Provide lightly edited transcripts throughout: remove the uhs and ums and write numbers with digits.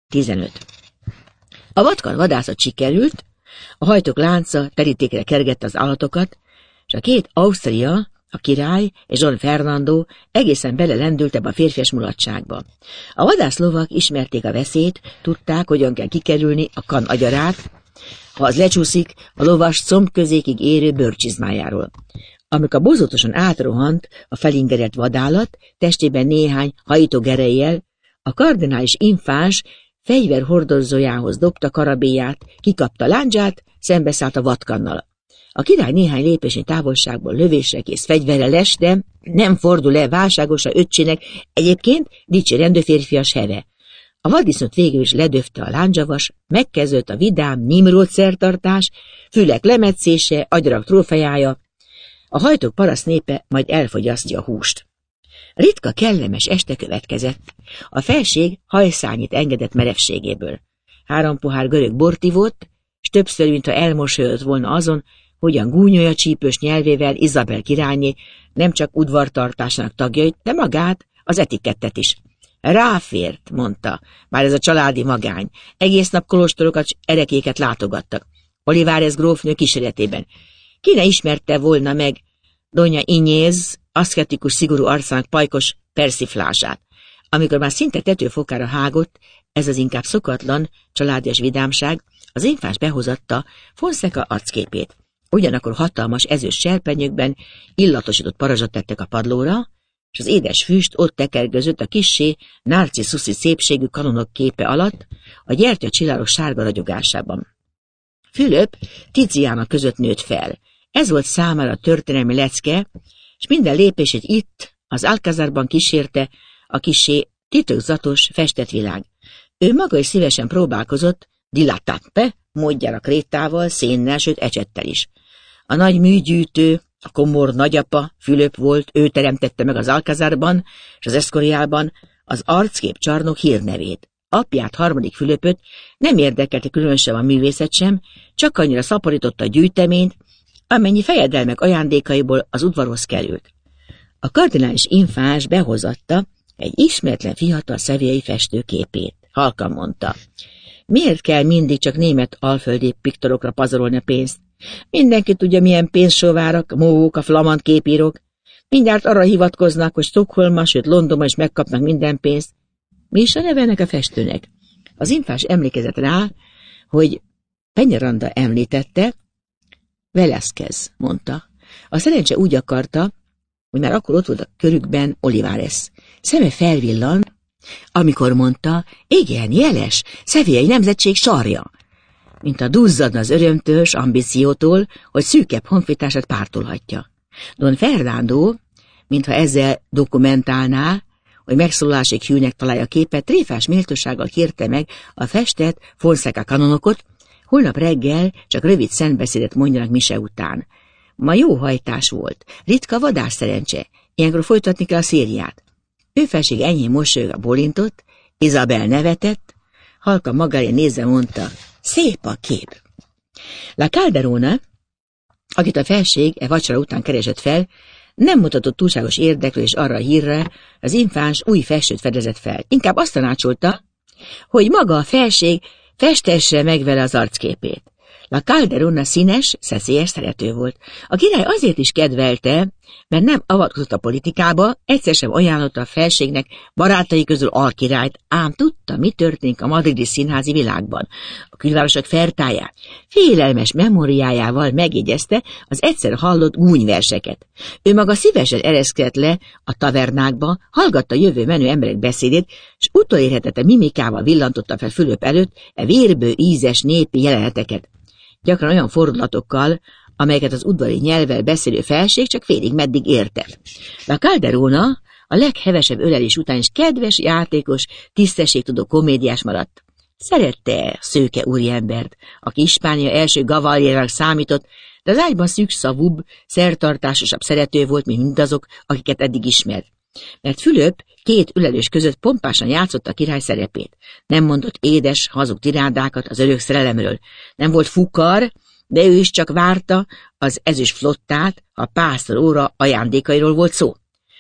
15. A vatkan vadászat sikerült, a hajtók lánca terítékre kergette az állatokat, és a két Ausztria, a király és Don Fernando egészen belelendült ebbe a férfias mulatságba. A vadászlovak ismerték a veszélyt, tudták, hogyan kell kikerülni a kan agyarát, ha az lecsúszik a lovas combközékig érő bőrcsizmájáról. Amikor bozótosan átrohant a felingerelt vadállat, testében néhány hajtógerejjel, a kardinális infáns fegyverhordozójához dobta karabélyát, kikapta lándzsát, szembeszállt a vatkannal. A király néhány lépésnyi távolságból lövésre kész fegyverrel les, de nem fordul le válságosra öccsének egyébként dicsérendő férfias heve. A vaddisznót végül is ledöfte a lándzsavas, megkezdődött a vidám Nimród szertartás, fülek lemetszése, agyarak trófeája, a hajtók paraszt népe majd elfogyasztja a húst. Ritka, kellemes este következett. A felség hajszányit engedett merevségéből. 3 pohár görög bort ivott, s többször, mintha elmosolyodott volna azon, hogyan gúnyolja csípős nyelvével Izabel királyné nem csak udvartartásának tagjait, de magát, az etikettet is. Ráfért, mondta, bár ez a családi magány. Egész nap kolostorokat s erekéket látogattak. Olivares grófnő kíséretében. Ki ne ismerte volna meg Doña Inés aszketikus, szigorú arcának pajkos persiflását. Amikor már szinte tetőfokára hágott, ez az inkább szokatlan, családias vidámság, az infáns behozatta Fonseca arcképét. Ugyanakkor hatalmas ezüst serpenyőkben illatosított parazsat tettek a padlóra, és az édes füst ott tekergözött a kissé narciszuszi szépségű kanonok képe alatt, a gyertya csillárok sárga ragyogásában. Fülöp Tiziana között nőtt fel. Ez volt számára a történelmi lecke, és minden lépését itt, az Alcázarban kísérte a kissé titokzatos festett világ. Ő maga is szívesen próbálkozott dilatate módjára krétával, szénnel, sőt ecsettel is. A nagy műgyűjtő, a komor nagyapa, Fülöp volt, ő teremtette meg az Alcázarban és az Escorialban az arckép csarnok hírnevét. Apját, 3. Fülöpöt nem érdekelte különösen a művészet sem, csak annyira szaporította a gyűjteményt, amennyi fejedelmek ajándékaiból az udvarhoz került. A kardinális infáns behozatta egy ismeretlen fiatal szeviai festő képét. Halkan mondta, miért kell mindig csak német alföldi piktorokra pazarolni a pénzt? Mindenki tudja, milyen pénzsóvárak, móhók, a flamand képírók. Mindjárt arra hivatkoznak, hogy Stockholmban, sőt Londonban is megkapnak minden pénzt. Mi is a neve ennek a festőnek? Az infáns emlékezett rá, hogy Penyaranda említette, Velázquez, mondta. A szerencse úgy akarta, hogy már akkor ott volt a körükben Olivares. Szeme felvillan, amikor mondta, igen, jeles, szeviai nemzetség sarja, mint a duzzadna az örömtös ambíciótól, hogy szűkebb honfitársát pártolhatja. Don Fernando, mintha ezzel dokumentálná, hogy megszólalásig hűnek találja a képet, tréfás méltósággal kérte meg a festett Fonseca kanonokot, holnap reggel csak rövid szentbeszédet mondjanak mise után. Ma jó hajtás volt, ritka vadász szerencse, ilyenkor folytatni kell a szériát. Ő felség enyhén mosolyogva bólintott, Izabel nevetett, halkan magára nézve mondta, szép a kép. La Calderona, akit a felség vacsora után keresett fel, nem mutatott túlságos érdeklődés arra a hírre, az infáns új festőt fedezett fel. Inkább azt tanácsolta, hogy maga a felség festesse meg vele az arcképét. La Calderona színes, szeszélyes szerető volt. A király azért is kedvelte, mert nem avatkozott a politikába, egyszer sem ajánlotta a felségnek barátai közül alkirályt, ám tudta, mi történik a madridi színházi világban. A külvárosok fertáját, félelmes memóriájával megjegyezte az egyszer hallott gúnyverseket. Ő maga szívesen ereszkedett le a tavernákba, hallgatta a jövő menő emberek beszédét, és utolérhetett a mimikával villantotta fel Fülöp előtt vérbő, ízes népi jeleneteket. Gyakran olyan fordulatokkal, amelyeket az udvari nyelvvel beszélő felség csak félig meddig értett. A Calderona a leghevesebb ölelés után is kedves, játékos, tisztességtudó komédiás maradt. Szerette szőke úriembert, aki Hispánia első gavallérának számított, de az ágyban szűkszavúbb, szertartásosabb szerető volt, mint mindazok, akiket eddig ismert. Mert Fülöp 2 ölelős között pompásan játszotta a király szerepét. Nem mondott édes, hazug tirádákat az örök szerelemről. Nem volt fukar, de ő is csak várta az ezüst flottát, ha pásztor óra ajándékairól volt szó.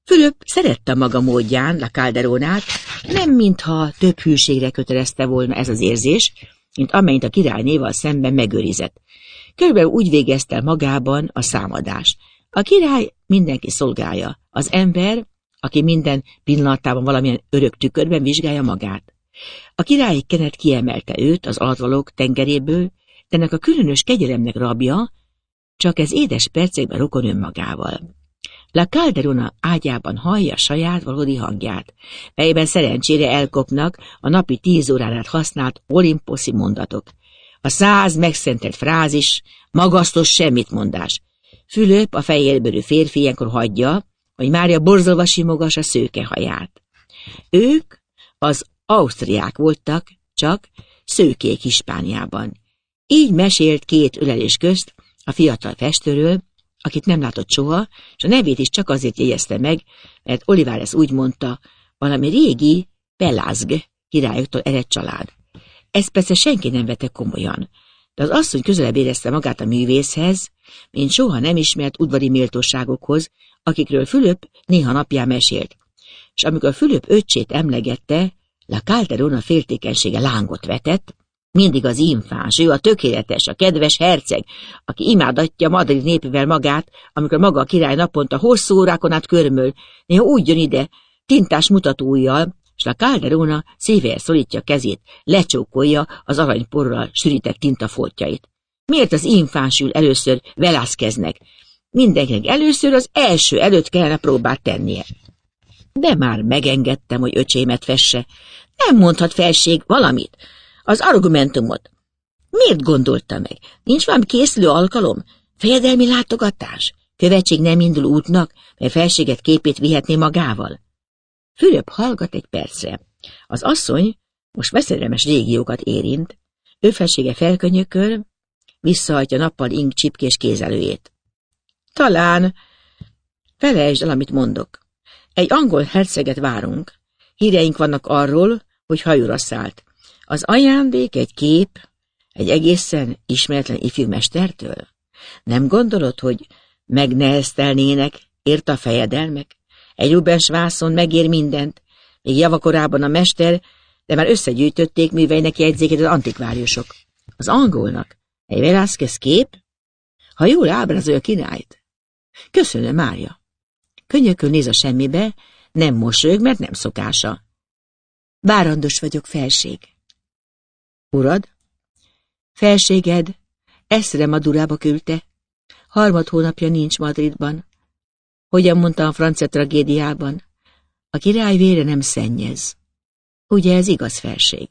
Fülöp szerette maga módján La Calderonát, nem mintha több hűségre kötelezte volna ez az érzés, mint amennyit a királynéval szemben megőrizett. Körülbelül úgy végezte el magában a számadást. A király mindenki szolgálja, az ember, aki minden pillanatában valamilyen örök tükörben vizsgálja magát. A királyi kenet kiemelte őt az alattvalók tengeréből, de ennek a különös kegyelemnek rabja, csak ez édes percekben rokon önmagával. La Calderona ágyában hallja saját valódi hangját, melyben szerencsére elkopnak a napi 10 órán át használt olimposzi mondatok. A 100 megszentelt frázis, magasztos semmitmondás. Fülöp, a fehérbőrű férfi ilyenkor hagyja, hogy Mária borzolva simogassa szőke haját. Ők az ausztriák voltak, csak szőkék Hispániában. Így mesélt 2 ölelés közt a fiatal festőről, akit nem látott soha, és a nevét is csak azért jegyezte meg, mert Olivares úgy mondta, valami régi Pelasg királyoktól ered család. Ezt persze senki nem vette komolyan, de az asszony közelebb érezte magát a művészhez, mint soha nem ismert udvari méltóságokhoz, akikről Fülöp néha napján mesélt. És amikor Fülöp öccsét emlegette, La Calderona féltékenysége lángot vetett, mindig az infáns, ő a tökéletes, a kedves herceg, aki imádatja Madrid népével magát, amikor maga a király naponta hosszú órákon át körmöl, néha úgy jön ide, tintás mutatóujjal, és La Calderona szívéhez szorítja kezét, lecsókolja az aranyporral sűrített tintafoltjait. Miért az infáns ül először Velázqueznek? Mindenkinek először az első előtt kellene próbát tennie. De már megengedtem, hogy öcsémet fesse. Nem mondhat felség valamit. Az argumentumot. Miért gondolta meg? Nincs valami készülő alkalom? Fejedelmi látogatás? Követség nem indul útnak, mert felséget képét vihetné magával? Fülöp hallgat egy percre. Az asszony most veszedelmes régiókat érint, ő felsége felkönyököl, visszahajtja nappal ing csipkés kézelőjét. Talán felejtsd el, amit mondok. Egy angol herceget várunk. Híreink vannak arról, hogy hajóra szállt. Az ajándék egy kép, egy egészen ismeretlen ifjú mestertől? Nem gondolod, hogy megneheztelnének, ért a fejedelmek? Egy Rubens vászon megér mindent, még javakorában a mester, de már összegyűjtötték műveinek jegyzékét az antikváriusok. Az angolnak egy Velázquez kép? Ha jól ábrázolja a királyt. Köszönöm, Mária. Könnyökön néz a semmibe, nem mosolyog, mert nem szokása. Bárandos vagyok, felség. Urad? Felséged Esztremadurába küldte. 3 hónapja nincs Madridban. Hogyan mondta a francia tragédiában? A király vére nem szennyez. Ugye ez igaz, felség?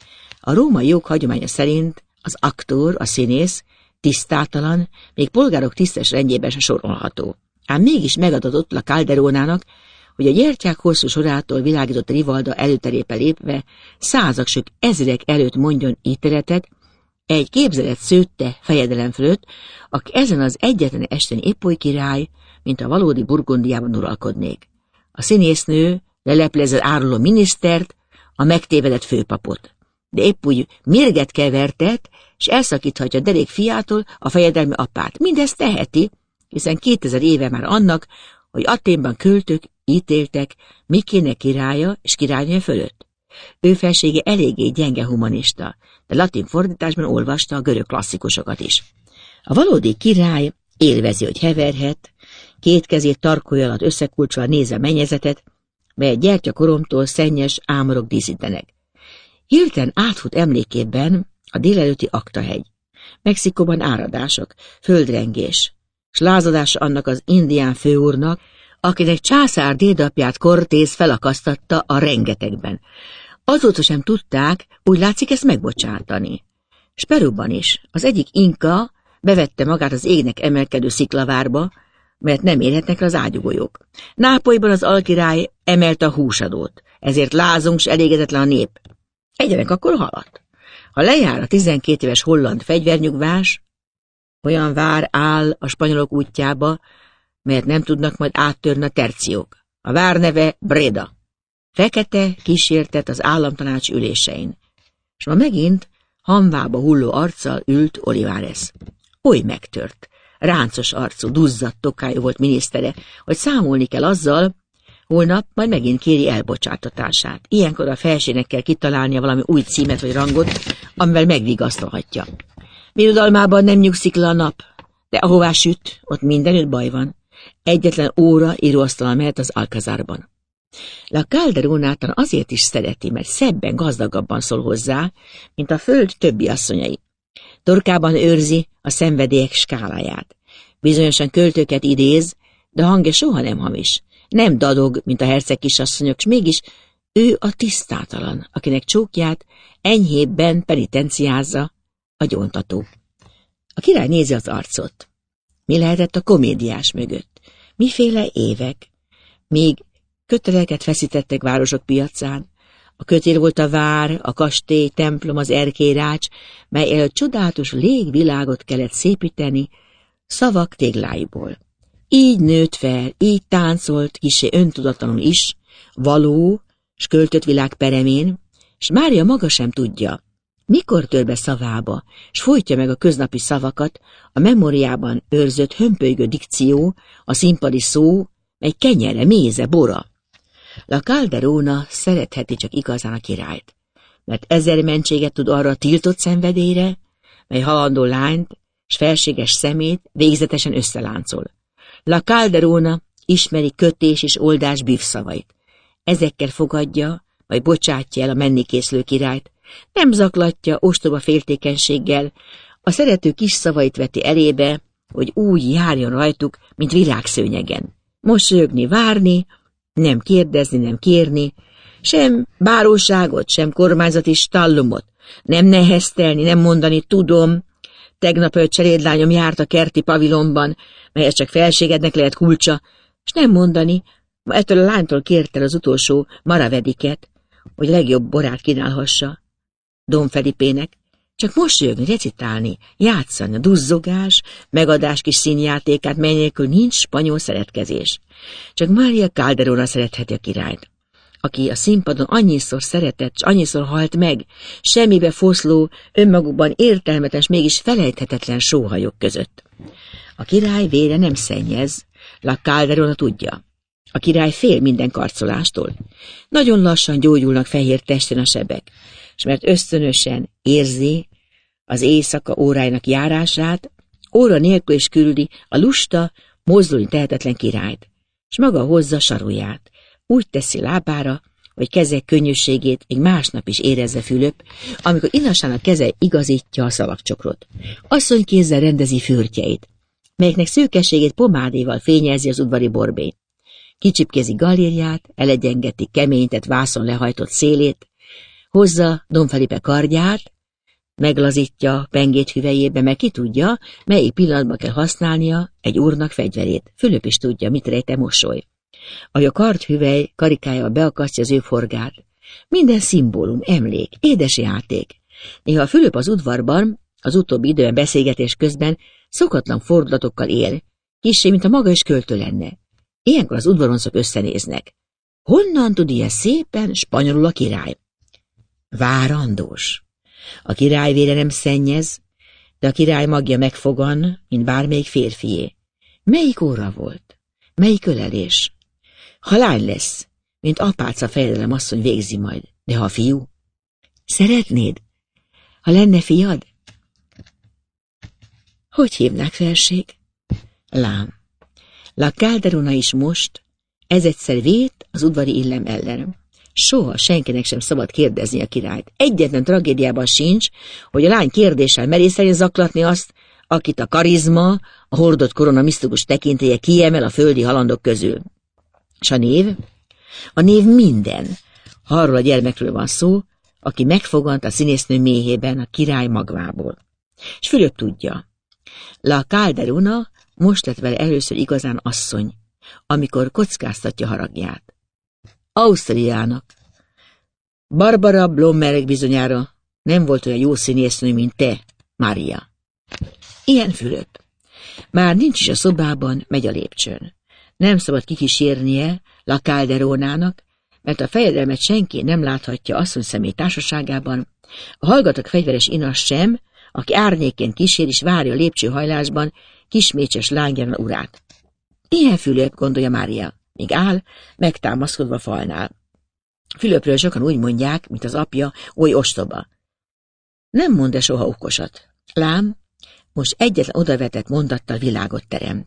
A római jog hagyománya szerint az aktor, a színész, tisztátalan, még polgárok tisztes rendjében se sorolható. Ám mégis megadatott La Calderonának, hogy a gyertyák hosszú sorától világított Rivalda előterébe lépve százak, sőt ezrek előtt mondjon ítéletet egy képzelet szőtte fejedelem fölött, aki ezen az egyetlen esten épp oly király, mint a valódi Burgundiában uralkodnék. A színésznő leleplezett áruló minisztert, a megtévedett főpapot. De épp úgy mérget kevertet, és elszakíthatja derék fiától a fejedelmi apát. Mindezt teheti, hiszen 2000 éve már annak, hogy Athénban költők ítéltek Mikéne királya és királynője fölött. Ő felsége eléggé gyenge humanista, de latin fordításban olvasta a görög klasszikusokat is. A valódi király élvezi, hogy heverhet, 2 kezét tarkója alatt összekulcsolva nézze a mennyezetet, melyet gyertyakoromtól szennyes ámorok díszítenek. Hirtelen átfut emlékében a délelőtti Aktahegy. Mexikóban áradások, földrengés, s lázadása annak az indián főúrnak, akinek császár dédapját Cortés felakasztatta a rengetegben. Azóta sem tudták, úgy látszik, ezt megbocsátani. S Peruban is az egyik inka bevette magát az égnek emelkedő sziklavárba, mert nem érhetnek le az ágyúgolyók. Nápolyban az alkirály emelte a húsadót, ezért lázong s elégedetlen a nép. Egyenek akkor halat. Ha lejár a 12 éves holland fegyvernyugvás, olyan vár áll a spanyolok útjába, mert nem tudnak majd áttörni a terciók. A vár neve Breda. Fekete kísértet az államtanács ülésein. És ma megint hamvába hulló arccal ült Olivares. Oly megtört, ráncos arcú, duzzadt tokájú volt minisztere, hogy számolni kell azzal, Holnap majd megint kéri elbocsátatását. Ilyenkor a felségnek kell kitalálnia valami új címet vagy rangot, amivel megvigasztalhatja. Birodalmában nem nyugszik le a nap, de ahová süt, ott mindenütt baj van. Egyetlen óra íróasztala mehet az Alcazárban. La Calderonát azért is szereti, mert szebben, gazdagabban szól hozzá, mint a föld többi asszonyai. Torkában őrzi a szenvedélyek skáláját. Bizonyosan költőket idéz, de a hangja soha nem hamis. Nem dadog, mint a herceg kisasszonyok, s mégis ő a tisztátalan, akinek csókját enyhébben penitenciázza a gyóntató. A király nézi az arcot. Mi lehetett a komédiás mögött? Miféle évek? Míg köteleket feszítettek városok piacán. A kötél volt a vár, a kastély, templom, az erkélyrács, mely előtt csodálatos légvilágot kellett szépíteni szavak tégláiból. Így nőtt fel, így táncolt kissé öntudatlanul is, való, s költött világ peremén, s Mária maga sem tudja, mikor tör be szavába, s folytja meg a köznapi szavakat, a memóriában őrzött hömpölygő dikció, a színpadi szó, mely kenyere, méze, bora. La Calderona szeretheti csak igazán a királyt, mert ezer mentséget tud arra a tiltott szenvedélyre, mely halandó lányt s felséges szemét végzetesen összeláncol. La Calderona ismeri kötés és oldás bűvszavait. Ezekkel fogadja, vagy bocsátja el a mennikészlő királyt, nem zaklatja ostoba féltékenységgel, a szerető kis szavait veti elébe, hogy úgy járjon rajtuk, mint virágszőnyegen. Mosolyogni, várni, nem kérdezni, nem kérni, sem báróságot, sem kormányzati stallumot, nem neheztelni, nem mondani tudom. Tegnap egy cselédlányom járt a kerti pavilonban, melyet csak felségednek lehet kulcsa, és nem mondani, ma ettől a lánytól kérte az utolsó maravediket, hogy legjobb borát kínálhassa Don Felipének, csak mosolyogni, recitálni, játszani, a duzzogás, megadás kis színjátékát, mely nélkül nincs spanyol szeretkezés. Csak Mária Calderona szeretheti a királyt, aki a színpadon annyiszor szeretett, s annyiszor halt meg, semmibe foszló, önmagukban értelmetes, mégis felejthetetlen sóhajok között. A király vére nem szennyez, La Calderona tudja. A király fél minden karcolástól. Nagyon lassan gyógyulnak fehér testen a sebek, és mert ösztönösen érzi az éjszaka óráinak járását, óra nélkül is küldi a lusta, mozdulni tehetetlen királyt, és maga hozza saruját. Úgy teszi lábára, hogy keze könnyűségét egy másnap is érezze Fülöp, amikor inasának keze igazítja a szalagcsokrot. Asszonykézzel rendezi fürtjeit, melyeknek szőkességét pomádéval fényezi az udvari borbély. Kicsipkézi galériát, elegyengeti keménytett vászon lehajtott szélét, hozza Don Felipe kardját, meglazítja pengét hüvelyébe, mert ki tudja, melyik pillanatban kell használnia egy úrnak fegyverét. Fülöp is tudja, mit rejt mosoly. Ahogy a kardhüvely karikájával beakasztja az ő forgát. Minden szimbólum, emlék, édes játék. Néha Fülöp az udvarban, az utóbbi időben beszélgetés közben szokatlan fordulatokkal él, kissé, mint a maga is költő lenne. Ilyenkor az udvaroncok összenéznek. Honnan tud ilyen szépen spanyolul a király? Várandós. A király vére nem szennyez, de a király magja megfogan, mint bármelyik férfié. Melyik óra volt? Melyik ölelés? Ha lány lesz, mint apáca fejedelem asszony végzi majd, de ha fiú? Szeretnéd? Ha lenne fiad? Hogy hívnák, felség? Lám. La Calderona is most, ez egyszer vét az udvari illem ellen. Soha senkinek sem szabad kérdezni a királyt. Egyetlen tragédiában sincs, hogy a lány kérdéssel merészeljen zaklatni azt, akit a karizma, a hordott korona misztikus tekintélye kiemel a földi halandok közül. És a név? A név minden. Ha arról a gyermekről van szó, aki megfogant a színésznő méhében a király magvából. És Fülöp tudja. La Calderona most lett vele először igazán asszony, amikor kockáztatja haragját. Ausztriának. Barbara Blomberg bizonyára nem volt olyan jó színésznő, mint te, Mária. Ilyen Fülöp. Már nincs is a szobában, megy a lépcsőn. Nem szabad kikísérnie La Calderonának, mert a fejedelmet senki nem láthatja asszony személy társaságában. A hallgatok fegyveres inas sem, aki árnyékén kísér és várja a lépcsőhajlásban kismécses lángyán urát. Ilyen Fülöp, gondolja Mária, míg áll, megtámaszkodva falnál. Fülöpről sokan úgy mondják, mint az apja, oly ostoba. Nem mond-e soha okosat. Lám, most egyetlen odavetett mondattal világot terem.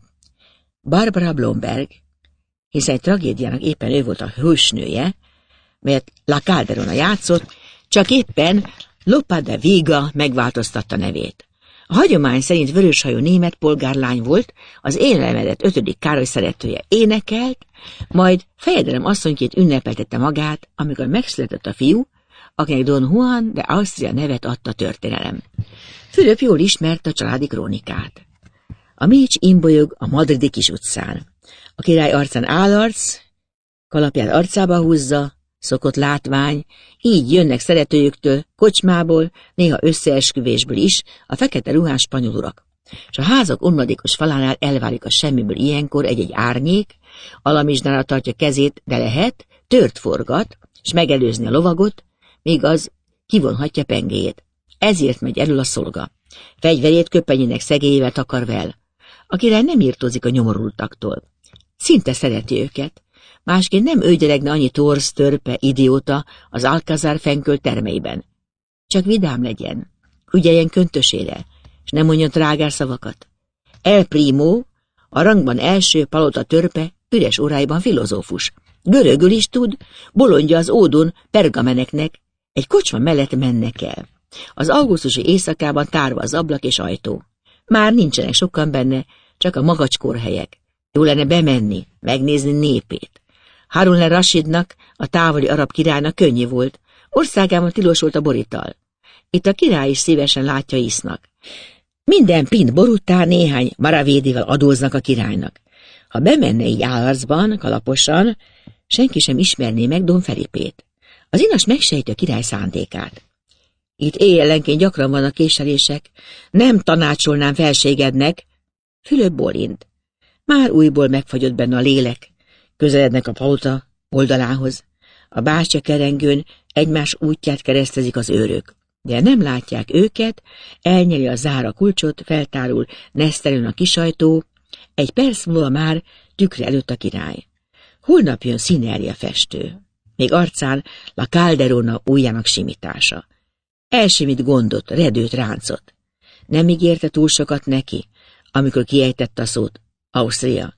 Barbara Blomberg, hiszen egy tragédiának éppen ő volt a hősnője, mert La Calderona játszott, csak éppen Lopa de Vega megváltoztatta nevét. A hagyomány szerint vöröshajú német polgárlány volt, az élelemedett 5. Károly szeretője énekelt, majd fejedelem asszonyként ünnepeltette magát, amikor megszületett a fiú, akinek Don Juan de Austria nevet adta történelem. Fülöp jól ismerte a családi krónikát. A Mécs imbolyog a madridi kis utcán. A király arcán állarc, kalapját arcába húzza, szokott látvány, így jönnek szeretőjüktől, kocsmából, néha összeesküvésből is a fekete ruhás spanyol urak. És a házak omladékos falánál elválik a semmiből ilyenkor egy-egy árnyék, alamizsnára tartja kezét, de lehet, tört forgat, és megelőzni a lovagot, míg az kivonhatja pengéjét. Ezért megy elől a szolga. Fegyverét köpenyének szegélyével takarva el. A király nem írtózik a nyomorultaktól. Szinte szereti őket. Másként nem őgyelegne annyi torz, törpe, idióta az Alcázar fenkölt termeiben. Csak vidám legyen, ügyeljen köntösére, és nem mondjon trágár szavakat. El Primo, a rangban első palota törpe, üres óráiban filozófus. Görögül is tud, bolondja az ódon pergameneknek, egy kocsma mellett mennek el. Az augusztusi éjszakában tárva az ablak és ajtó. Már nincsenek sokan benne, csak a magacskorhelyek. Jó lenne bemenni, megnézni népét. Harun al-Rashidnak, a távoli arab királynak könnyű volt. Országában tilos volt a borital. Itt a király is szívesen látja isznak. Minden pint bor után néhány maravédivel adóznak a királynak. Ha bemenne így állarcban, kalaposan, senki sem ismerné meg Don Felipét. Az inas megsejti a király szándékát. Itt éjjelenként gyakran vannak késelések. Nem tanácsolnám felségednek. Fülöp bólint. Már újból megfagyott benne a lélek. Közelednek a palota oldalához. A bástya kerengőn egymás útját keresztezik az őrök. De nem látják őket, elnyeli a zára kulcsot, feltárul nesztelőn a kisajtó, egy perc múlva már tükre előtt a király. Holnap jön Szinerja festő. Még arcán La Calderona ujjának simítása. Elsimít gondot, redőt, ráncot. Nem ígérte túl sokat neki, amikor kiejtette a szót Ausztria.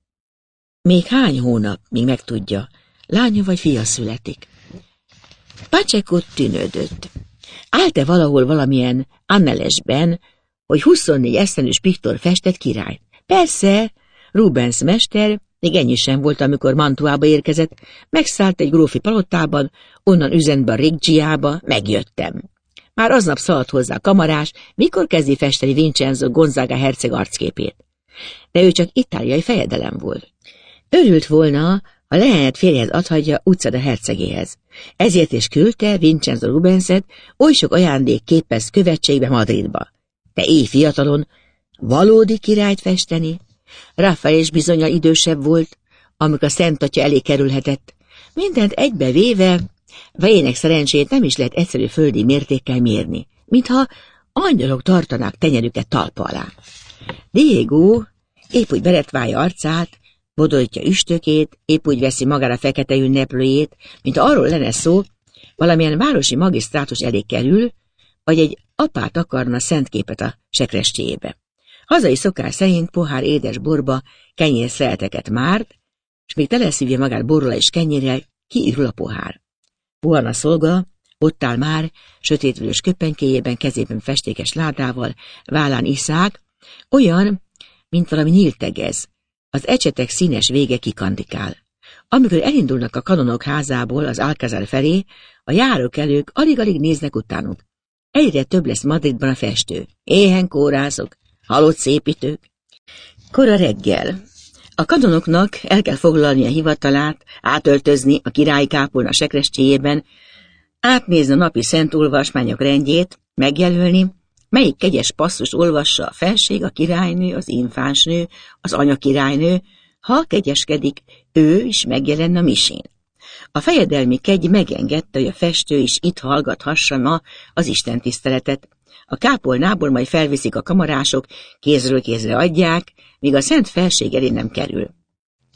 Még hány hónap, míg megtudja, lánya vagy fia születik? Pacheco tűnődött. Állt-e valahol valamilyen annelesben, hogy 24 esztendős piktor festett királyt? Persze, Rubens mester, még ennyi sem volt, amikor Mantuába érkezett, megszállt egy grófi palotában, onnan üzent be a Reggiába, megjöttem. Már aznap szaladt hozzá a kamarás, mikor kezdi festeni Vincenzo Gonzaga herceg arcképét. De ő csak itáliai fejedelem volt. Örült volna, ha leányát férjhez adhatja Ucada hercegéhez. Ezért is küldte Vincenzo Rubenset oly sok ajándék képez követségbe Madridba. De éj fiatalon valódi királyt festeni? Rafael is bizonnyal idősebb volt, amikor a Szent Atya elé kerülhetett. Mindent egybevéve, vejének szerencsét nem is lehet egyszerű földi mértékkel mérni, mintha angyalok tartanák tenyerüket talpa alá. Diego épp úgy beretválja arcát, bodolítja üstökét, épp úgy veszi magára fekete ünneplőjét, mint arról lenne szó, valamilyen városi magisztrátus elé kerül, vagy egy apát akarna szentképet a sekrestyéjébe. Hazai szokás szerint pohár édes borba kenyérszeleteket márt, és még teleszívja magát borral és kenyérrel, kiürül a pohár. Juan a szolga, ott áll már, sötétvörös köpenykéjében, kezében festékes ládával, vállán iszák, olyan, mint valami nyíltegez. Az ecsetek színes vége kikandikál. Amikor elindulnak a kanonok házából az Alcázar felé, a járókelők alig-alig néznek utánuk. Egyre több lesz Madridban a festő. Éhen kórászok, halott szépítők. Kora reggel. A kanonoknak el kell foglalni a hivatalát, átöltözni a királyi kápolna sekrestyéjében, átnézni a napi szent olvasmányok rendjét, megjelölni, melyik kegyes passzust olvassa a felség, a királynő, az infánsnő, az anyakirálynő, ha kegyeskedik, ő is megjelenne a misén. A fejedelmi kegy megengedte, hogy a festő is itt hallgathassa ma az istentiszteletet. A kápolnából majd felviszik a kamarások, kézről kézre adják, míg a szent felség elé nem kerül.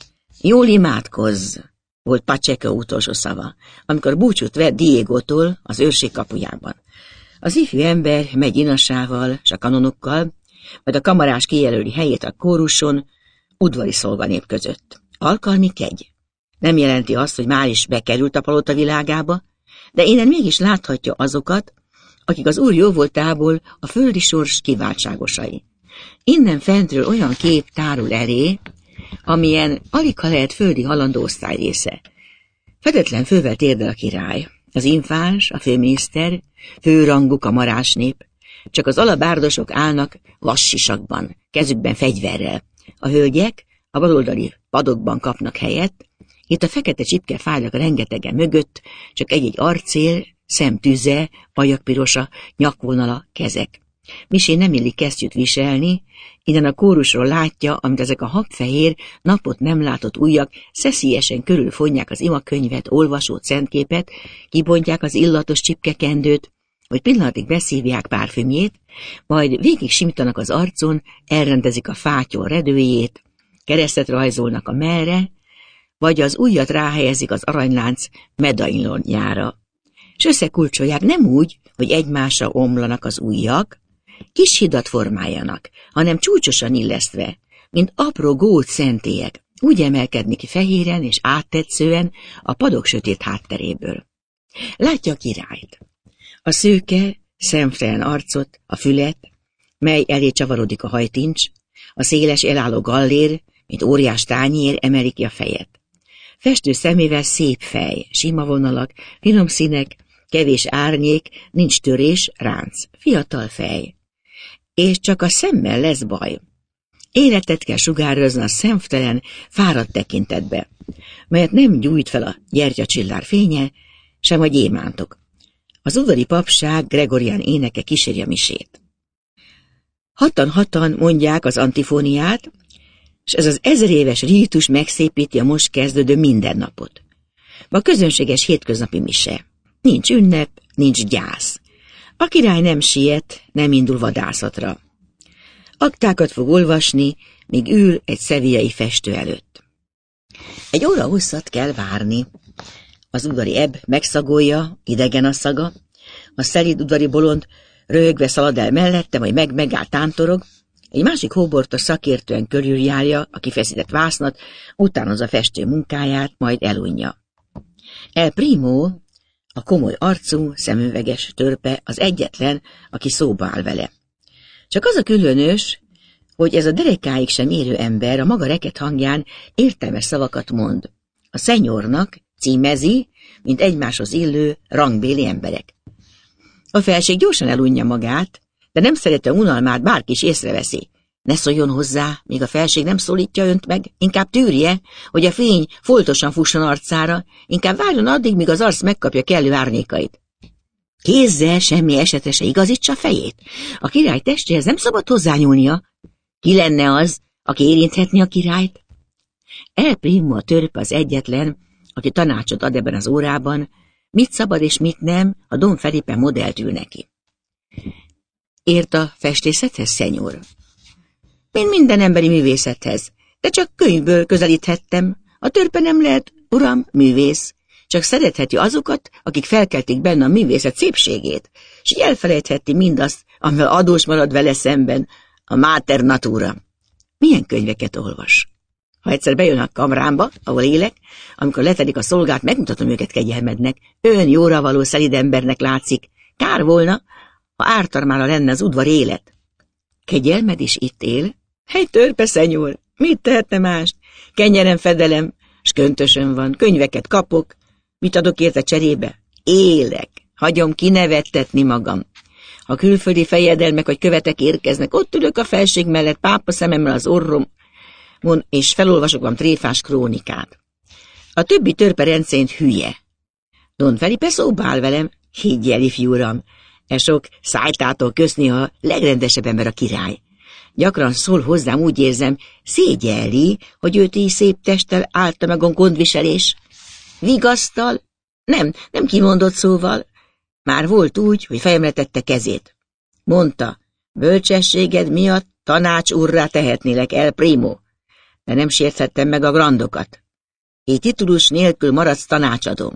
Jól imádkozz, volt Pacheco utolsó szava, amikor búcsút vett Diegótól az őrség kapujában. Az ifjú ember megy inasával s a kanonokkal, majd a kamarás kijelöli helyét a kóruson, udvari szolganép között. Alkalmi kegy. Nem jelenti azt, hogy már is bekerült a palota világába, de innen mégis láthatja azokat, akik az úr jóvoltából a földi sors kiváltságosai. Innen fentről olyan kép tárul elé, amilyen aligha lehet földi halandó osztály része. Fedetlen fővel térdel a király, az infáns, a főminiszter, főrangú kamarásnép, csak az alabárdosok állnak vassisakban, kezükben fegyverrel. A hölgyek a baloldali padokban kapnak helyet, itt a fekete csipkefájlak rengetegen mögött csak egy-egy arcél, szemtüze, ajakpirosa, nyakvonala, kezek. Misé nem illik kesztyűt viselni, innen a kórusról látja, amit ezek a habfehér, napot nem látott ujjak szeszélyesen körülfonják az imakönyvet, olvasót, szentképet, kibontják az illatos csipkekendőt, hogy pillanatig beszívják párfümjét, majd végig simítanak az arcon, elrendezik a fátyol redőjét, keresztet rajzolnak a mellre, vagy az ujjat ráhelyezik az aranylánc medaillonjára. S összekulcsolják nem úgy, hogy egymásra omlanak az ujjak, kis hidat formáljanak, hanem csúcsosan illesztve, mint apró gót szentélyek, úgy emelkedni ki fehéren és áttetszően a padok sötét hátteréből. Látja a királyt. A szőke, szemtelen arcot, a fület, mely elé csavarodik a hajtincs, a széles elálló gallér, mint óriás tányér emeli ki a fejet. Festő szemével szép fej, sima vonalak, finom színek, kevés árnyék, nincs törés, ránc, fiatal fej. És csak a szemmel lesz baj. Életet kell sugározni a szemtelen, fáradt tekintetbe, melyet nem gyújt fel a gyertyacsillár fénye, sem a gyémántok. Az udvari papság gregorián éneke kíséri a misét. Hatan mondják az antifóniát, és ez az 1000 éves rítus megszépíti a most kezdődő mindennapot. Ma közönséges hétköznapi mise. Nincs ünnep, nincs gyász. A király nem siet, nem indul vadászatra. Aktákat fog olvasni, míg ül egy szeviljai festő előtt. Egy óra hosszat kell várni. Az udvari ebb megszagolja, idegen a szaga, a szelíd udvari bolond röhögve szalad el mellette, majd megáll tántorog, egy másik hóbortos szakértően körüljárja a kifeszített vásznat, utánozza a festő munkáját, majd elunja. El Primo, a komoly arcú, szemüveges törpe az egyetlen, aki szóba áll vele. Csak az a különös, hogy ez a derekáig sem érő ember a maga reket hangján értelmes szavakat mond. A szenyornak címezi, mint egymáshoz illő, rangbéli emberek. A felség gyorsan elunja magát, de nem szereti a unalmát, bárki is észreveszi. Ne szóljon hozzá, míg a felség nem szólítja önt meg, inkább tűrje, hogy a fény foltosan fusson arcára, inkább várjon addig, míg az arc megkapja kellő árnyékait. Kézzel semmi esetre se igazítsa a fejét. A király testéhez nem szabad hozzányúlnia. Ki lenne az, aki érinthetni a királyt? El Primo a törpe az egyetlen, aki tanácsot ad ebben az órában, mit szabad és mit nem, a Don Felipe modellt ül neki. Ért a festészethez, szenyor? Mint minden emberi művészethez, de csak könyvből közelíthettem. A törpe nem lehet, uram, művész. Csak szeretheti azokat, akik felkeltik benne a művészet szépségét, és így elfelejtheti mindazt, amivel adós marad vele szemben, a mater natura. Milyen könyveket olvas? Ha egyszer bejön a kamrámba, ahol élek, amikor letelik a szolgát, megmutatom őket kegyelmednek. Ön jóra való szelíd embernek látszik. Kár volna, ha ártarmára lenne az udvar élet. Kegyelmed is itt él? Egy törpe, szenyor, mit tehetne mást? Kenyerem fedelem, s köntösöm van, könyveket kapok. Mit adok érte cserébe? Élek, hagyom kinevettetni magam. Ha külföldi fejedelmek vagy követek érkeznek, ott ülök a felség mellett, pápa szememmel az orromon, és felolvasok van tréfás krónikát. A többi törpe rendszerint hülye. Don Felipe szóba áll velem, higgy el, ifjúram, sok szájtától köszni a legrendesebb ember a király. Gyakran szól hozzám, úgy érzem, szégyelli, hogy őt így szép testtel állta meg a gondviselés. Vigasztal? Nem kimondott szóval. Már volt úgy, hogy fejemre tette kezét. Mondta, bölcsességed miatt tanács urrá tehetnélek, El Primo, de nem sérthettem meg a grandokat. így titulus nélkül maradsz tanácsadom.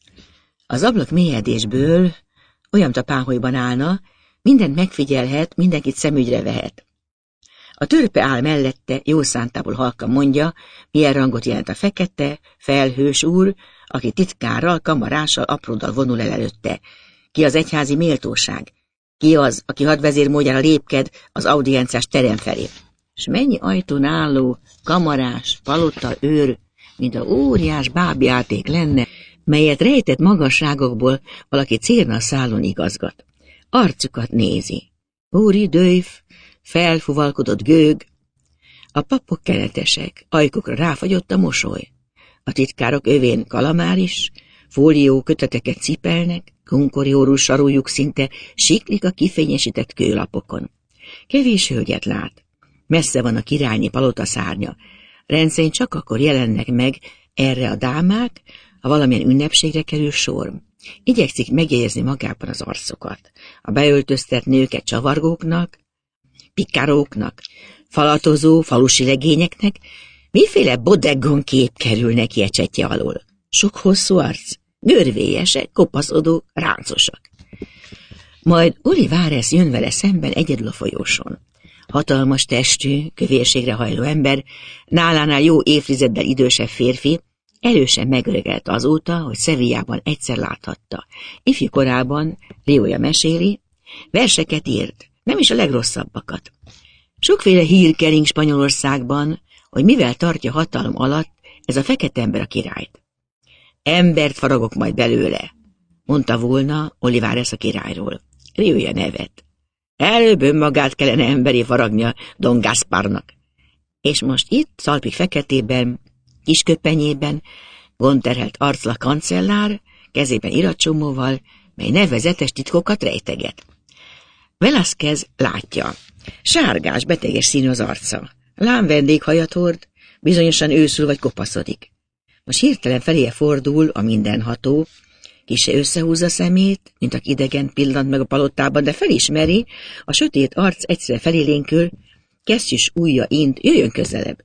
Az ablak mélyedésből olyan tapáholyban állna, mindent megfigyelhet, mindenkit szemügyre vehet. A törpe áll mellette, jó szántából halkan mondja, milyen rangot jelent a fekete, felhős úr, aki titkárral, kamarással, apróddal vonul el előtte. Ki az egyházi méltóság? Ki az, aki hadvezérmódjára lépked az audienciás terem felé? S mennyi ajtón álló, kamarás, palota, őr, mint a óriás bábjáték lenne, melyet rejtett magasságokból valaki cérna szálon igazgat. Arcukat nézi. Úri dőjf, felfuvalkodott gőg. A papok keletesek, ajkukra ráfagyott a mosoly. A titkárok övén kalamár is, fólió köteteket cipelnek, kunkorjórú sarújuk szinte siklik a kifényesített kőlapokon. Kevés hölgyet lát. Messze van a királyi palota szárnya. Rendszerint csak akkor jelennek meg erre a dámák, ha valamilyen ünnepségre kerül sor. Igyekszik megjegyezni magában az arcokat. A beöltöztet nőket csavargóknak, pikáróknak, falatozó falusi legényeknek, miféle bodeggon kép kerül neki ecsetje alól. Sok hosszú arc, görvélyesek, kopaszodók, ráncosak. Majd Olivares jön vele szemben egyedül a folyóson. Hatalmas testű, kövérségre hajló ember, nálánál jó évtizeddel idősebb férfi, erősen megöregelt azóta, hogy Sevillában egyszer láthatta. Ifjú korában, Rioja meséli, verseket írt, nem is a legrosszabbakat. Sokféle hír kering Spanyolországban, hogy mivel tartja hatalom alatt ez a fekete ember a királyt. Embert faragok majd belőle, mondta volna Olivares a királyról. Rioja nevet. Előbb önmagát kellene emberi faragnia Don Gasparnak. És most itt, szalpik feketében, kisköpenyében, gondterhelt arcla kancellár, kezében iratcsomóval, mely nevezetes titkokat rejteget. Velázquez látja. Sárgás, beteges színű az arca. Lám vendéghajat hord, bizonyosan őszül vagy kopaszodik. Most hirtelen feléje fordul a mindenható, kise összehúzza szemét, mint aki idegen pillant meg a palotában, de felismeri, a sötét arc egyszerre felélénkül, kesztyűs ujja int, jöjjön közelebb.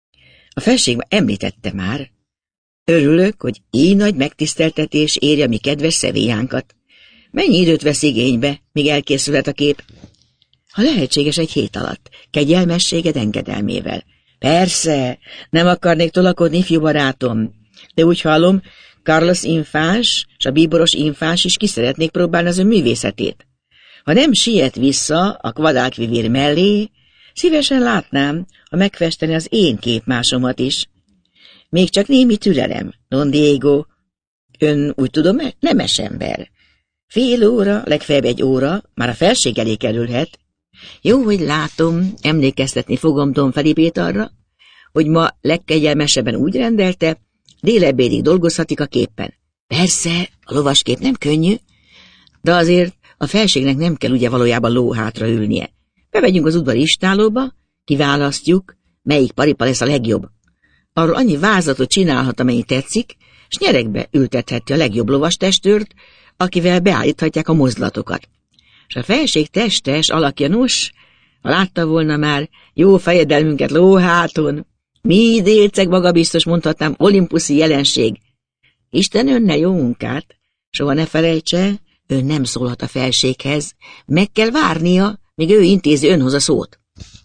A felség említette már. Örülök, hogy így nagy megtiszteltetés érje mi kedves Sevillánkat. Mennyi időt vesz igénybe, míg elkészülhet a kép? Ha lehetséges, egy hét alatt, kegyelmességed engedelmével. Persze, nem akarnék tolakodni, ifjú barátom, de úgy hallom, Carlos infáns és a bíboros infáns is ki szeretnék próbálni az ön művészetét. Ha nem siet vissza a Guadalquivir mellé, szívesen látnám, ha megfesteni az én képmásomat is. Még csak némi türelem, Don Diego. Ön, úgy tudom, nemes ember. Fél óra, legfeljebb egy óra, már a felség elé kerülhet. Jó, hogy látom, emlékeztetni fogom Don Felipét arra, hogy ma legkegyelmesebben úgy rendelte, délebédig dolgozhatik a képen. Persze, a lovaskép nem könnyű, de azért a felségnek nem kell ugye valójában lóhátra ülnie. Bemegyünk az udvari istálóba, kiválasztjuk, melyik paripa lesz a legjobb. Arról annyi vázlatot csinálhat, amennyi tetszik, s nyeregbe ültetheti a legjobb lovastestőrt, akivel beállíthatják a mozdulatokat. És a felség testes alakja, nos, ha látta volna már jó fejedelmünket lóháton, mi délceg magabiztos, mondhatnám, olimpuszi jelenség. Isten önne jó munkát, soha ne felejtse, ön nem szólhat a felséghez, meg kell várnia, míg ő intézi önhoz a szót.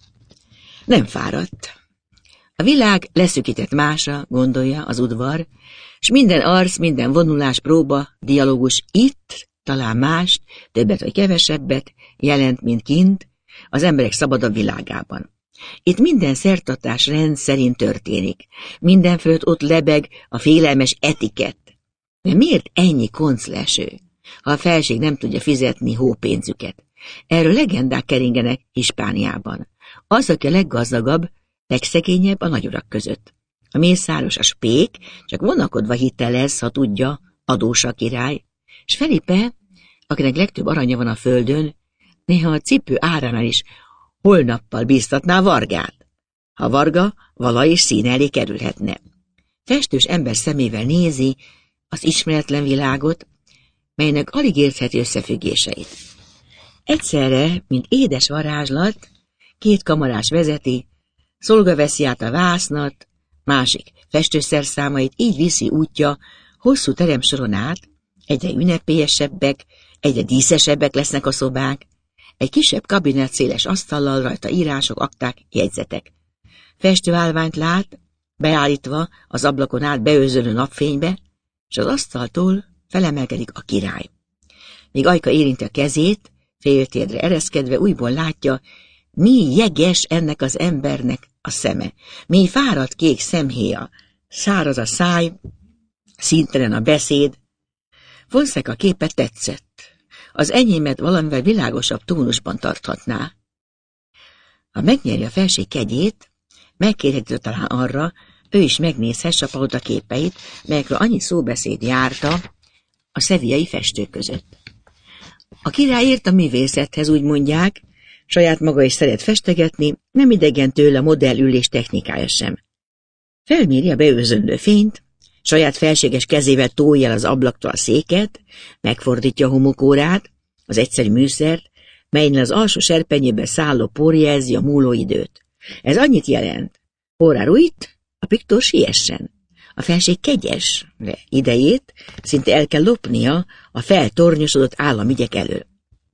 Nem fáradt. A világ leszűkített másra, gondolja az udvar, s minden arc, minden vonulás, próba, dialógus itt, talán mást, többet vagy kevesebbet, jelent, mint kint, az emberek szabadabb világában. Itt minden szertartás rend szerint történik, minden fölött ott lebeg a félelmes etikett. De miért ennyi koncleső, ha a felség nem tudja fizetni hópénzüket? Erről legendák keringenek Hispániában. Az, aki a leggazdagabb, legszegényebb a nagyurak között. A mészáros, a spék csak vonakodva hitelez, ha tudja, adós a király, s Felipe, akinek legtöbb aranya van a földön, néha a cipő áránál is holnappal bíztatná Vargát, ha Varga vala és színe elé kerülhetne. Festős ember szemével nézi az ismeretlen világot, melynek alig értheti összefüggéseit. Egyszerre, mint édes varázslat, két kamarás vezeti, szolga veszi át a vásznat, másik festőszerszámait így viszi útja hosszú teremsoron át, egyre ünnepélyesebbek, egyre díszesebbek lesznek a szobák, egy kisebb kabinet széles asztallal, rajta írások, akták, jegyzetek. Festőállványt lát, beállítva az ablakon át beőzölő napfénybe, és az asztaltól felemelkedik a király. Míg Ajka érinti a kezét, féltérdre ereszkedve újból látja, mi jeges ennek az embernek a szeme, mi fáradt kék szemhéja, száraz a száj, színtelen a beszéd. Fonseca képe tetszett. Az enyémet valamivel világosabb tónusban tarthatná. Ha megnyeri a felség kegyét, megkérheti talán arra, ő is megnézhesse a palota képeit, melyekről annyi szóbeszéd járta a szeviai festők között. A király ért a művészethez, úgy mondják, saját maga is szeret festegetni, nem idegen tőle a modellülés technikája sem. Felméri a beőzöndő fényt, saját felséges kezével tolja el az ablaktól a széket, megfordítja a homokórát, az egyszerű műszert, melynél az alsó serpenyőben szálló por jelzi a múló időt. Ez annyit jelent: ora ruit, a piktor siessen. A felség kegyes, de idejét szinte el kell lopnia a feltornyosodott államügyek elől.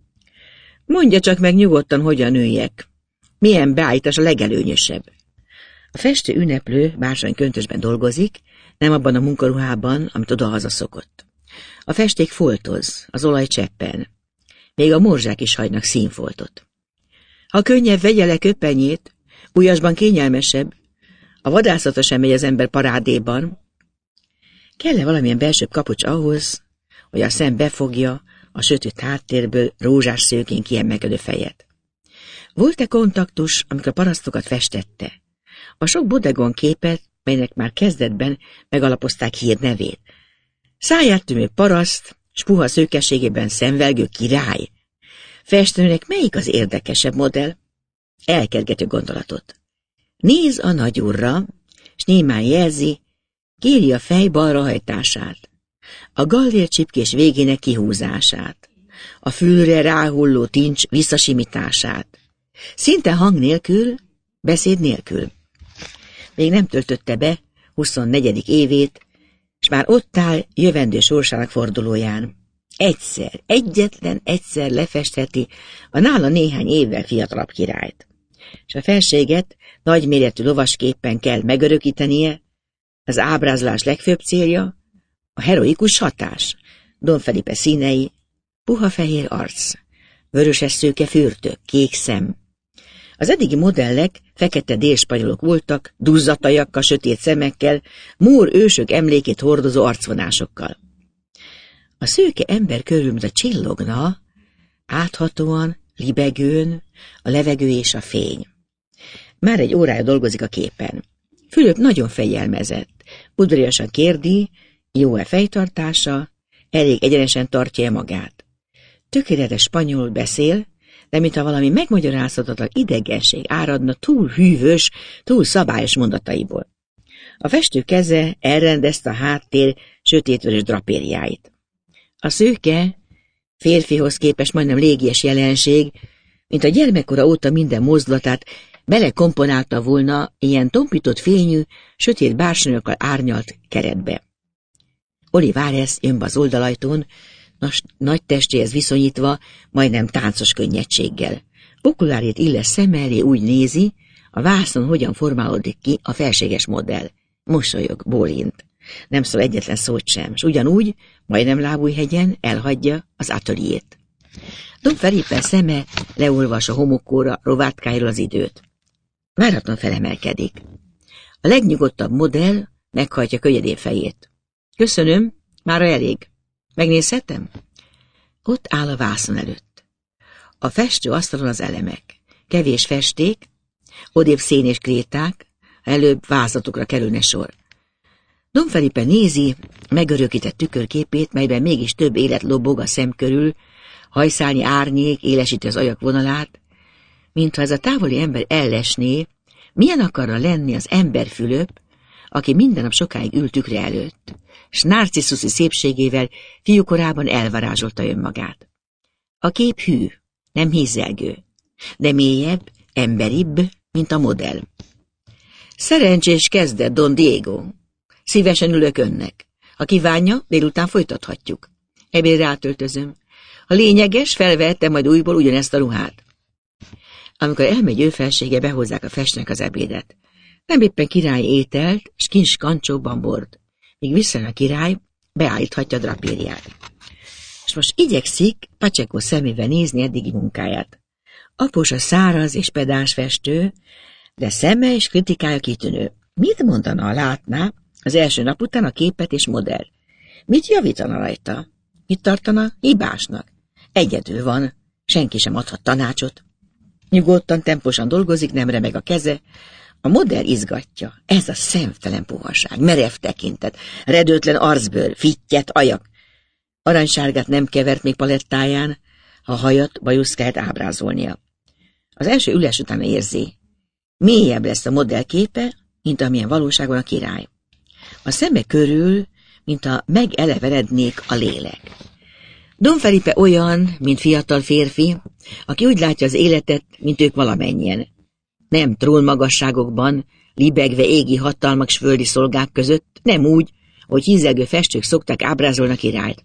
Mondja csak meg nyugodtan, hogyan üljek. Milyen beállítás a legelőnyösebb. A festő ünneplő bársonyköntösben dolgozik, nem abban a munkaruhában, amit odahaza szokott. A festék foltoz, az olaj cseppen. Még a morzsák is hagynak színfoltot. Ha könnyebb, vegye le köpenyét, ujjasban kényelmesebb. A vadászatra sem megy az ember parádéban. Kell-e valamilyen belsőbb kapocs ahhoz, hogy a szem befogja a sötét háttérből rózsás szőkén kiemelkedő fejet? Volt-e kontaktus, amikor a parasztokat festette? A sok bodegon képet, melynek már kezdetben megalapozták hírnevét. Száját tömő paraszt, s puha szőkességében szemvelgő király. Festőnek melyik az érdekesebb modell? Elkergető gondolatot. Néz a nagyúrra, s némán jelzi, kéri a fej balrahajtását, a gallércsipkés végének kihúzását, a fülre ráhulló tincs visszasimítását. Szinte hang nélkül, beszéd nélkül. Még nem töltötte be 24. évét, s már ott áll jövendő sorsának fordulóján. Egyetlen egyszer lefestheti a nála néhány évvel fiatalabb királyt. És a felséget nagyméretű lovasképpen kell megörökítenie, az ábrázolás legfőbb célja a heroikus hatás. Don Felipe színei, puha fehér arc, vöröses szőke fürtök, kék szem. Az eddigi modellek fekete délspanyolok voltak, duzzatajakkal, sötét szemekkel, mór ősök emlékét hordozó arcvonásokkal. A szőke ember körül, mint a csillogna, áthatóan, libegőn, a levegő és a fény. Már egy órája dolgozik a képen. Fülöp nagyon fegyelmezett, udvariasan kérdi, jó-e fejtartása, elég egyenesen tartja-e magát. Tökéletes spanyolul beszél, de mintha valami megmagyarázhatatlan idegenség áradna túl hűvös, túl szabályos mondataiból. A festő keze elrendezte a háttér sötétvörös drapériáit. A szőke, férfihoz képest majdnem légies jelenség, mint a gyermekkora óta minden mozdulatát belekomponálta volna ilyen tompított fényű, sötét bársonyokkal árnyalt keretbe. Olivares jön be az oldalajtón, nagy testéhez viszonyítva, majdnem táncos könnyedséggel. Okulárét illes szem elé úgy nézi, a vászon hogyan formálódik ki a felséges modell. Mosolyog, bólint. Nem szól egyetlen szót sem, s ugyanúgy, majdnem lábújhegyen elhagyja az ateliét. Don Felipe szeme leolvas a homokóra rovátkáiról az időt. Váratlan felemelkedik. A legnyugodtabb modell meghajtja könnyedén fejét. Köszönöm, mára elég. Megnézhetem? Ott áll a vászon előtt. A festő asztalon az elemek. Kevés festék, odébb szén és kréták, előbb vázlatokra kerülne sor. Don Felipe nézi megörökített tükörképét, melyben mégis több élet lobog a szem körül, hajszálnyi árnyék élesíti az ajak vonalát, mintha ez a távoli ember ellesné, milyen akarna lenni az emberfülöp, aki minden nap sokáig ült tükre előtt, s narciszuszi szépségével fiúkorában elvarázsolta önmagát. A kép hű, nem hízelgő, de mélyebb, emberibb, mint a modell. Szerencsés kezdet, Don Diego. Szívesen ülök önnek. Ha kívánja, délután folytathatjuk. Ebédre átöltözöm. Ha lényeges, felvehettem majd újból ugyanezt a ruhát. Amikor elmegy ő felsége, behozzák a festnek az ebédet. Nem éppen királyi ételt, s kincs kancsóban bort. Míg visszajön a király, beállíthatja a drapériát. És most igyekszik Pacheco szemébe nézni eddigi munkáját. Após a száraz és pedáns festő, de szeme és kritikája kitűnő. Mit mondana, ha látná az első nap után a képet és modell? Mit javítana rajta? Mit tartana hibásnak? Egyedül van, senki sem adhat tanácsot. Nyugodtan, temposan dolgozik, nem remeg a keze. A modell izgatja. Ez a szemtelen puhaság, merev tekintet, redőtlen arcbőr, fittyet, ajak. Aranysárgát nem kevert még palettáján, ha hajat, bajuszkáját ábrázolnia. Az első ülés után érzi. Mélyebb lesz a modell képe, mint amilyen valóságban a király. A szeme körül, mint ha megelevenednék a lélek. Don Felipe olyan, mint fiatal férfi, aki úgy látja az életet, mint ők valamennyien. Nem trónmagasságokban, libegve égi hatalmak s földi szolgák között, nem úgy, hogy hízelgő festők szokták ábrázolni a királyt.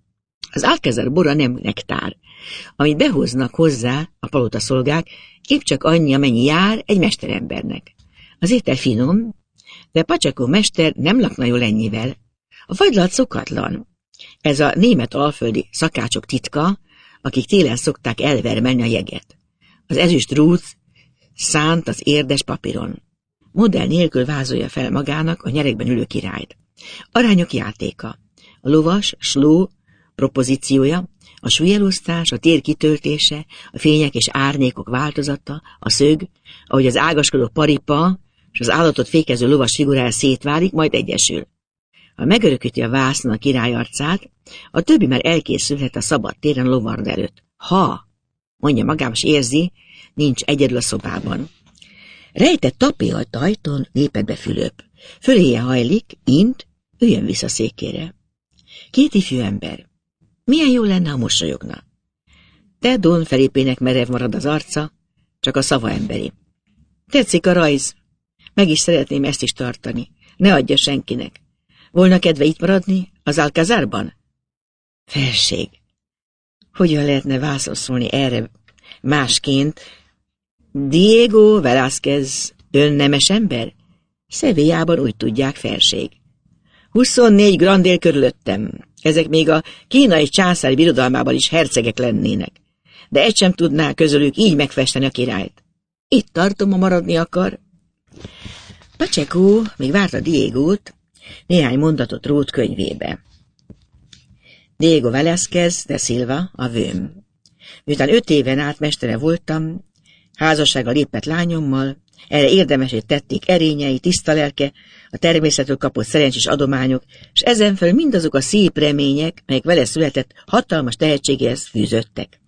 Az Alcázar bora nem nektár, amit behoznak hozzá a palotaszolgák, épp csak annyi, amennyi jár egy mesterembernek. Az étel finom, de Pacheco mester nem lakna jól ennyivel. A fagylat szokatlan. Ez a német alföldi szakácsok titka, akik télen szokták elvermelni a jeget. Az ezüst rúc szánt az érdes papíron. Modell nélkül vázolja fel magának a nyeregben ülő királyt. Arányok játéka. A lovas, sló propozíciója, a súlyelosztás, a tér kitöltése, a fények és árnyékok változata, a szög, ahogy az ágaskodó paripa és az állatot fékező lovas figurája szétválik, majd egyesül. Ha megörökíti a vásznon a király arcát, a többi már elkészülhet a szabad téren lovard előtt. Ha, mondja magában, s érzi, nincs egyedül a szobában. Rejtett tapéhalt ajtón lépett be Fülöp. Föléje hajlik, int, üljön vissza székére. Két ifjú ember. Milyen jó lenne, ha mosolyogna. De Don Felipének merev marad az arca, csak a szava emberi. Tetszik a rajz. Meg is szeretném ezt is tartani. Ne adja senkinek. Volna kedve itt maradni az Alcázarban? Felség. Hogyan lehetne válaszolni erre másként? Diego Velázquez önnemes ember? Sevillában úgy tudják, felség. 24 grandél körülöttem. Ezek még a kínai császár birodalmában is hercegek lennének. De egy sem tudná közülük így megfesteni a királyt. Itt tartom, ha maradni akar. Pacheco még várta Diegót, néhány mondatot rót könyvébe. Diego Velázquez de Silva, a vőm. Miután 5 éven át mestere voltam, házassága lépett lányommal, erre érdemesét tették erényei, tiszta lelke, a természetről kapott szerencsés adományok, és ezenfelül mindazok a szép remények, melyek vele született, hatalmas tehetségéhez fűződtek.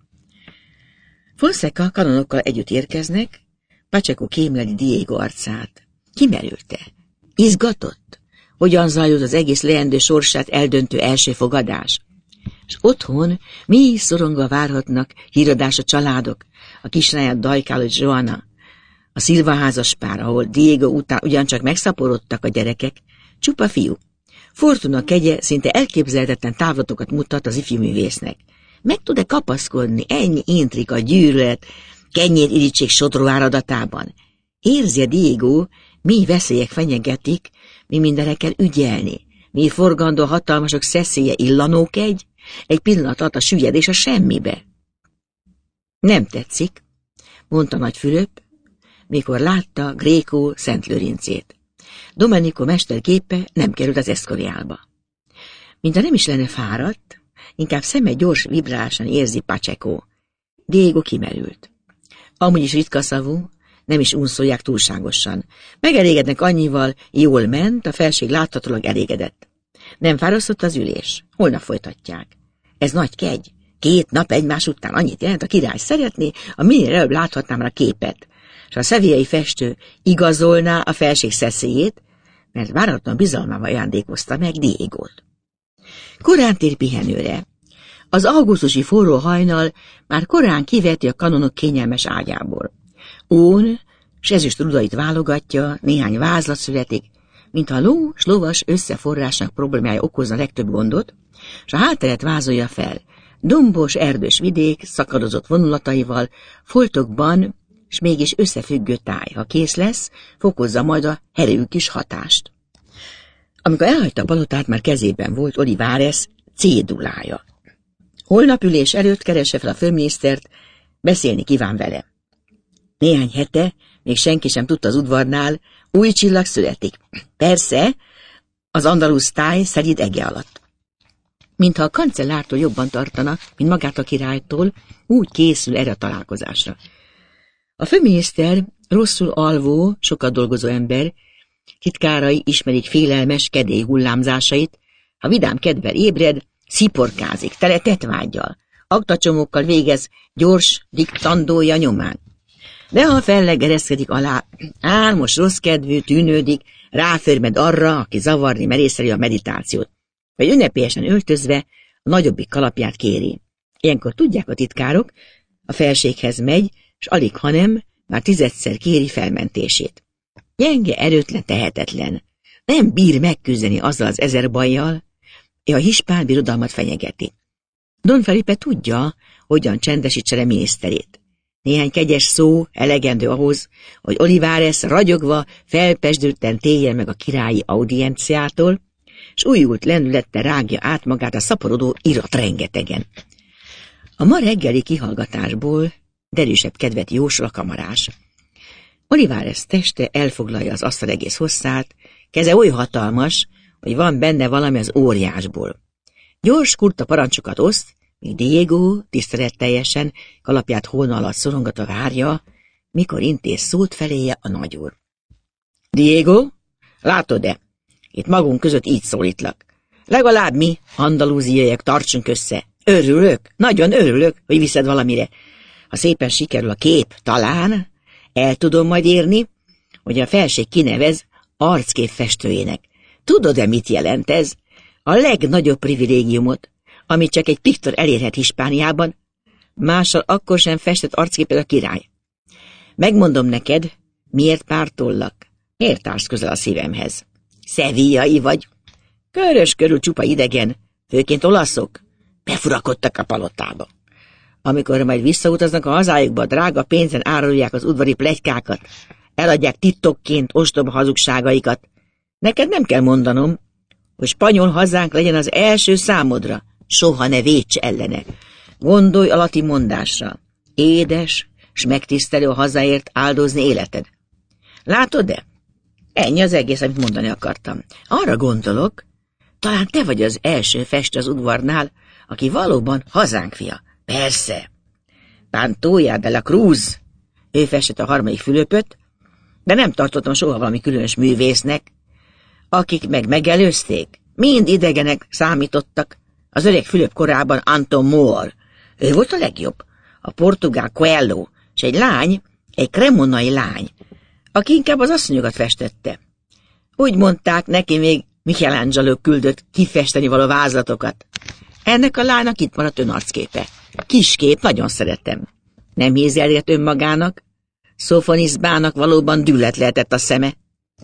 Fonseca kanonokkal együtt érkeznek, Pacheco kémleli Diego arcát. Kimerülte? Izgatott? Hogyan zajlott az egész leendő sorsát eldöntő első fogadás? És otthon mi szorongva várhatnak híradás a családok, a kisláját Dajkál és Joanna, a Silva házaspár, ahol Diego után ugyancsak megszaporodtak a gyerekek, csupa fiú. Fortuna kegye szinte elképzelhetetlen távlatokat mutat az ifjú művésznek. Meg tud-e kapaszkodni ennyi intrika, gyűlölet, kenyér-irítség sodró áradatában? Érzi-e Diego, mi veszélyek fenyegetik, mi mindenre kell ügyelni, mi forgandó hatalmasok szeszélye illanók egy pillanat alatt a süllyedés a semmibe. Nem tetszik, mondta nagy Fülöp, mikor látta Gréco Szent Lőrincét. Domenico mesterképe nem került az Escorialba. Mintha nem is lenne fáradt, inkább szeme gyors vibrálásan érzi Pacheco. Diego kimerült. Amúgy is ritka szavú, nem is unszolják túlságosan. Megelégednek annyival, jól ment, a felség láthatólag elégedett. Nem fárasztott az ülés, holnap folytatják. Ez nagy kegy. 2 nap egymás után annyit jelent, a király szeretné, a minél előbb láthatná már a képet, és a szevillai festő igazolná a felség szeszélyét, mert váratlan bizalmával ajándékozta meg Diegót. Korán tér pihenőre. Az augusztusi forró hajnal már korán kiveti a kanonok kényelmes ágyából. Ón s ezüst rudait válogatja, néhány vázlat születik, mintha a ló s lovas összeforrásnak problémája okozna legtöbb gondot, s a hátteret vázolja fel, dombos, erdős vidék, szakadozott vonulataival, foltokban, s mégis összefüggő táj. Ha kész lesz, fokozza majd a herő kis hatást. Amikor elhagyta a palotát, már kezében volt Olivares cédulája. Holnap ülés előtt keresse fel a főminisztert, beszélni kíván vele. Néhány hete, még senki sem tudta az udvarnál, új csillag születik. Persze, az andalusz táj szelíd ege alatt. Mintha a kancellártól jobban tartana, mint magát a királytól, úgy készül erre a találkozásra. A főminiszter rosszul alvó, sokat dolgozó ember, titkárai ismerik félelmes kedély hullámzásait, ha vidám kedvel ébred, sziporkázik, tele tetvággyal, aktacsomókkal végez gyors diktandója nyomán. De ha fellegereszkedik alá, álmos, rosszkedvű, tűnődik, ráförmed arra, aki zavarni merészeli a meditációt, vagy ünnepélyesen öltözve a nagyobbik kalapját kéri. Ilyenkor tudják a titkárok, a felséghez megy, s alig hanem már 10-szer kéri felmentését. Gyenge, erőtlen, tehetetlen. Nem bír megküzdeni azzal az 1000 bajjal, a hispán birodalmat fenyegeti. Don Felipe tudja, hogyan csendesítse le miniszterét. Néhány kegyes szó elegendő ahhoz, hogy Olivares ragyogva, felpesdülten téljen meg a királyi audienciától, s újult lendülettel rágja át magát a szaporodó irat rengetegen. A ma reggeli kihallgatásból derűsebb kedvet jósol a kamarás. Olivares teste elfoglalja az asztal egész hosszát, keze oly hatalmas, hogy van benne valami az óriásból. Gyors, kurta parancsokat oszt, míg Diego tiszteletteljesen kalapját hóna alatt szorongatva várja, mikor intéz szót feléje a nagyúr. Diego, látod-e? Itt magunk között így szólítlak. Legalább mi, andalúziaiak, tartsunk össze. Örülök, nagyon örülök, hogy viszed valamire. Ha szépen sikerül a kép, talán el tudom majd érni, hogy a felség kinevez arckép festőjének. Tudod-e, mit jelent ez? A legnagyobb privilégiumot, amit csak egy piktor elérhet Hispániában, mással akkor sem festett arcképet a király. Megmondom neked, miért pártollak, miért állsz közel a szívemhez. Szevillai vagy. Körös körül csupa idegen, főként olaszok, befurakodtak a palotába. Amikor majd visszautaznak a hazájukba, drága pénzen árulják az udvari pletykákat, eladják titokként ostoba hazugságaikat. Neked nem kell mondanom, hogy spanyol hazánk legyen az első számodra, soha ne véts ellene. Gondolj a latin mondásra, édes, s megtisztelő a hazáért áldozni életed. Látod-e? Ennyi az egész, amit mondani akartam. Arra gondolok, talán te vagy az első festő az udvarnál, aki valóban hazánk fia. Persze. Pantoja de la Cruz. Ő festett a 3. Fülöpöt, de nem tartottam soha valami különös művésznek. Akik meg megelőzték, mind idegenek számítottak. Az öreg Fülöp korában Anton Moore. Ő volt a legjobb. A portugál Coelho, és egy lány, egy cremonai lány, aki inkább az asszonyokat festette. Úgy mondták, neki még Michelangelo küldött kifesteni való vázlatokat. Ennek a lánynak itt maradt önarcképe. Kiskép, nagyon szeretem. Nem hízelget önmagának, Szofonisbának valóban dület lehetett a szeme.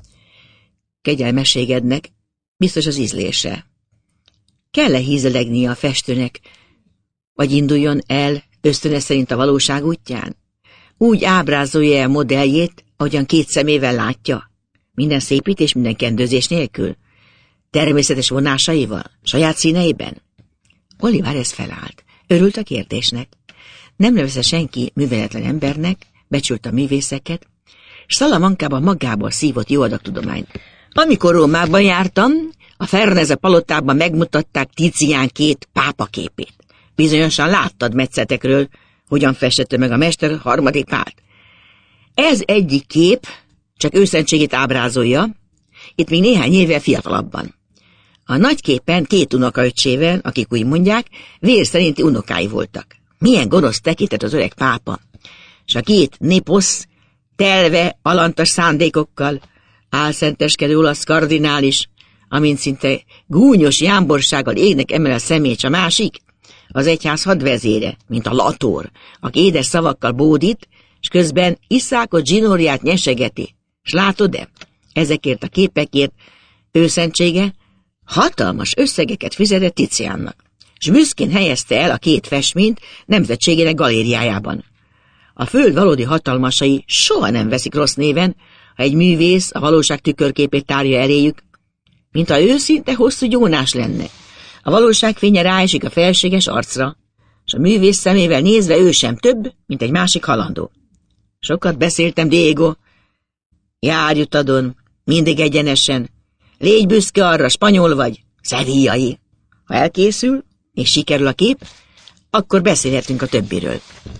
Kegyelmességednek biztos az ízlése. Kell-e hízelegnie a festőnek, vagy induljon el ösztöne szerint a valóság útján? Úgy ábrázolja a modelljét, ahogyan 2 szemével látja. Minden szépítés, minden kendőzés nélkül. Természetes vonásaival, saját színeiben. Olivares felállt. Örült a kérdésnek. Nem nevezte senki műveletlen embernek, becsült a művészeket, s Salamancában magából szívott jó adag tudományt. Amikor Rómában jártam, a Farnese palotában megmutatták Tizian 2 pápaképét. Bizonyosan láttad metszetekről, hogyan festette meg a mester 3. Pált. Ez egyik kép csak őszentségét ábrázolja, itt még néhány évvel fiatalabban. A nagy képen 2 unokaöccsével, akik úgy mondják, vér szerinti unokái voltak. Milyen gonosz tekintet az öreg pápa. És a 2 néposz, telve alantas szándékokkal, álszenteskedő olasz kardinális, amint szinte gúnyos jámborsággal égnek emel a szemét, a másik, az egyház hadvezére, mint a Lator, aki édes szavakkal bódít, és közben Iszákot zsinórját nyesegeti. S látod-e? Ezekért a képekért őszentsége hatalmas összegeket fizetett Tiziannak, és büszkén helyezte el a 2 festményt nemzetségének galériájában. A föld valódi hatalmasai soha nem veszik rossz néven, ha egy művész a valóság tükörképét tárja eléjük, mintha őszinte hosszú gyónás lenne. A valóság fénye ráesik a felséges arcra, és a művész szemével nézve ő sem több, mint egy másik halandó. Sokat beszéltem, Diego. Járj utadon, mindig egyenesen. Légy büszke arra, spanyol vagy, szevillai. Ha elkészül, és sikerül a kép, akkor beszélhetünk a többiről.